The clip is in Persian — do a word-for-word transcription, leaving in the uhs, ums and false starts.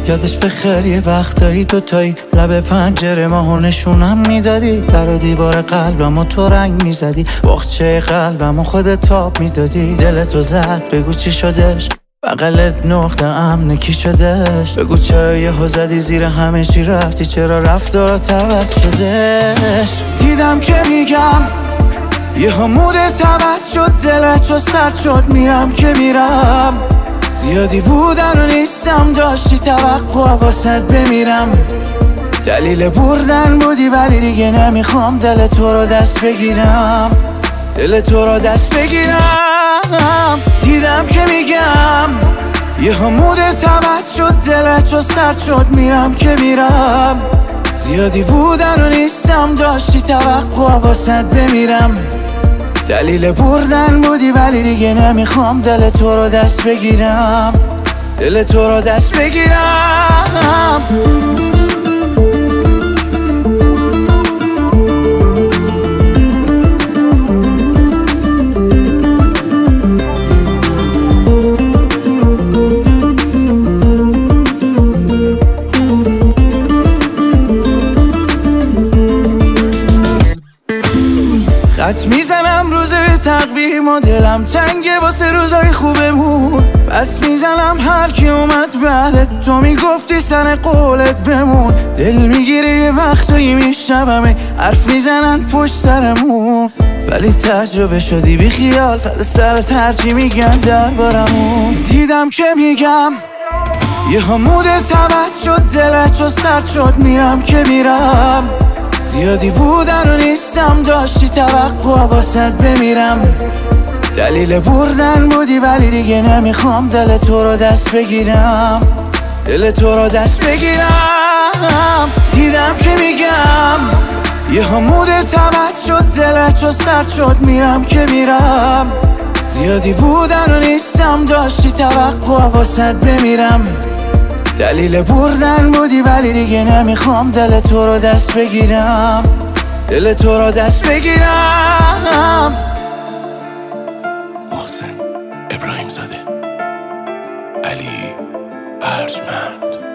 یادش بخیر یه وقتایی دوتایی لب پنجره ماهو نشونم میدادی، در و دیوار قلبمو تو رنگ میزدی، باغچه قلبمو خودت تاب میدادی. دلتو زد بگو چی شدش، بغلت نقطه امن کی شدش، بگو چرا یهو زدی زیر همه چی رفتی، چرا رفتارات عوض شدش. دیدم که میگم یهو مودت عوض شد، دلت سرد شد، میرم که میرم، زیادی بودن و نیستم، داشتی توقع واسد بمیرم. دلیل بردن بودی ولی دیگه نمیخوام دل تو رو دست بگیرم، دل تو رو دست بگیرم. دیدم که میگم یهو مودت عوض شد، دلت سرد شد، میرم که میرم، زیادی بودن و نیستم، داشتی توقع واسد بمیرم. دلیل بردن بودی ولی دیگه نمیخوام دل تو رو دست بگیرم، دل تو رو دست بگیرم. خط میزنم روزای تقویم و دلم تنگه واسه روزای خوبمون، پس میزنم هر کی اومد بعدت، تو میگفتی سر قولت بمون. دل میگیره یه وقتایی میشنومه حرف میزنن پشت سرمون، ولی تجربه شدی بی خیال، فد سرت هرچی میگن دربارمون. دیدم که میگم یهو مودت عوض شد، دلت سرد شد، میرم که میرم، زیادی بودن و نیستم، داشتی توقع واسد بمیرم. دلیل بردن بودی ولی دیگه نمیخوام دل تو رو دست بگیرم، دل تو رو دست بگیرم. دیدم که میگم یهو مودت عوض شد، دلت سرد شد، میرم که میرم، زیادی بودن و نیستم، داشتی توقع واسد بمیرم. دلیل بردن بودی ولی دیگه نمیخوام دل تو رو دست بگیرم، دل تو رو دست بگیرم. محسن ابراهیم زاده، علی ارجمند.